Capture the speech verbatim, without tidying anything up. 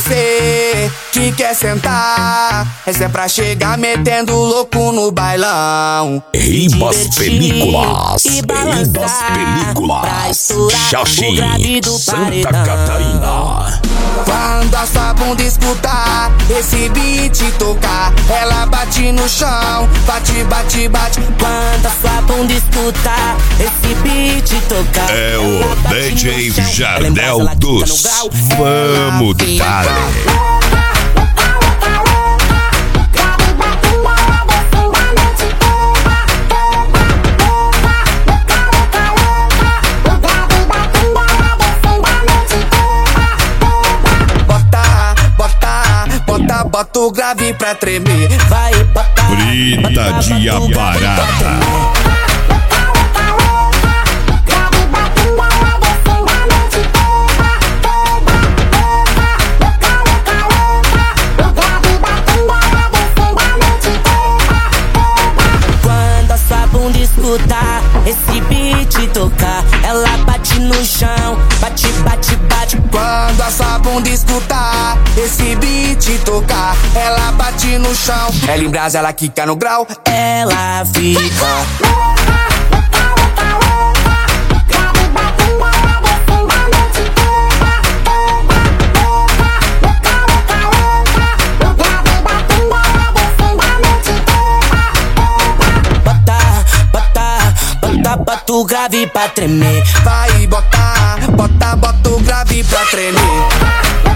você que quer sentar, essa é pra chegar metendo louco no bailão. Ribas Películas, Ribas Películas, Xaxim, Santa Catarina. Quando a sua bunda escutar esse beat tocar, ela bate no chão, bate, bate, bate. Quando a sua bunda escutar esse beat tocar, é o D J Jardel dos Vamos Dale. Bota o grave pra tremer, vai botar Brita de Aparata. Quando a sua bunda escutar esse beat tocar, ela bate no chão, bate, bate, bate. Quando a sua bunda escutar esse beat tocar, ela bate no chão. Ela em brasa, ela quica no grau, ela fica. Bota o grave pra tremer, vai botar, bota, bota o grave pra tremer.